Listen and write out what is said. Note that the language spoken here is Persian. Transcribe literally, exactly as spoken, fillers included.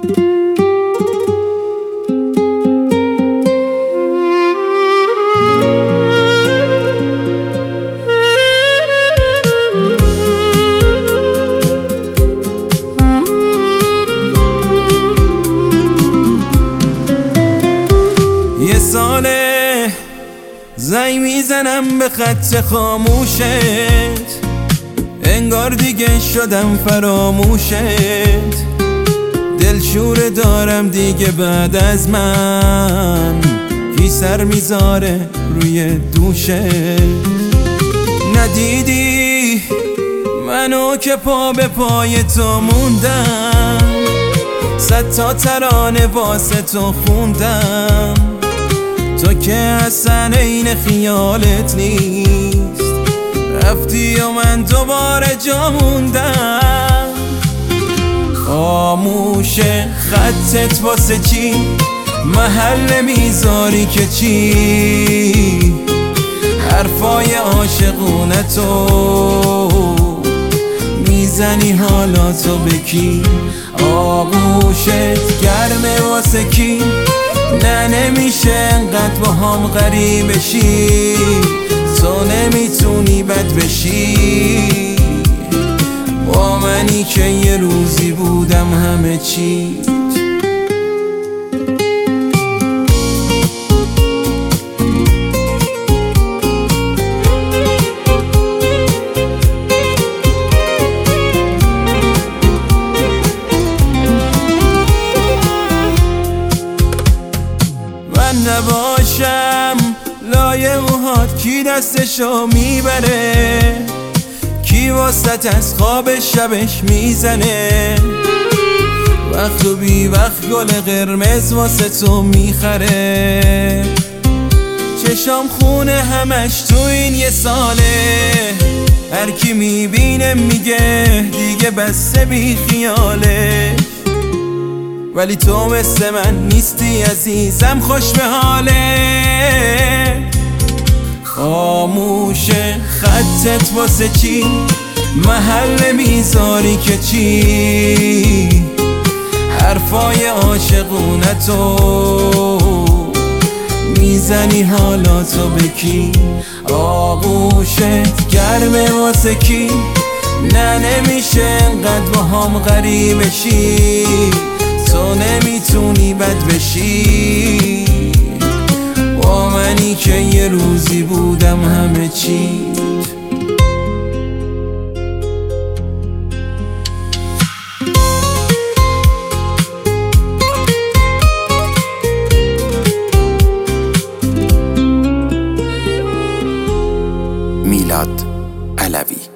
یه ساله زنگ میزنم به خط خاموشت، انگار دیگه شدم فراموشت. دلشوره دارم دیگه بعد از من، کی سر میذاره روی دوشت. ندیدی منو که پا به پای تو موندم، صد تا ترانه واسه تو خوندم. تو که اصلا این خیالت نیست، رفتی و من دوباره جا موندم. خاموشه خطت واسه چی، محل میذاری که چی؟ حرفای عاشقونه تو میزنی حالا تو به کی؟ آغوشت گرمه واسه کی؟ نه نمیشه انقدر با هم غریب بشی، تو نمیتونی بد بشی با منی که یه روزی بودم همه چی. نباشم لایه موهات کی دستشو میبره، کی واسط از خواب شبش میزنه، وقت و بی وقت گل قرمز واسه تو میخره. چشام خونه همش تو این یه ساله، هر کی میبینه میگه دیگه بسته بی خیاله. ولی تو مثل من نیستی عزیزم، خوش به حاله. خاموشه خطت واسه چی، محل میذاری که چی؟ حرفای عاشقونه تو میزنی حالا تو به کی؟ آغوشت گرمه واسه کی؟ نه نمیشه انقدر با هم غریب بشی، تو نمیتونی بد بشی با منی که یه روزی بودم همه چی. میلاد علوی.